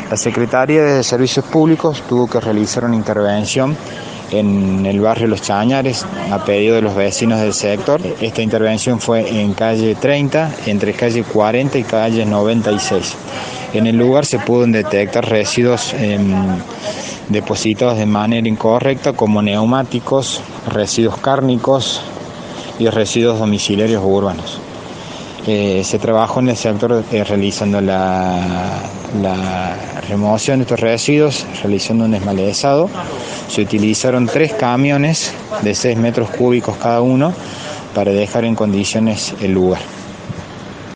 La Secretaría de Servicios Públicos tuvo que realizar una intervención en el barrio Los Chañares a pedido de los vecinos del sector. Esta intervención fue en calle 30, entre calle 40 y calle 96. En el lugar se pudieron detectar residuos depositados de manera incorrecta, como neumáticos, residuos cárnicos y residuos domiciliarios urbanos. Se trabajó en el sector realizando la remoción de estos residuos, realizando un esmalezado. Se utilizaron 3 camiones de 6 metros cúbicos cada uno para dejar en condiciones el lugar.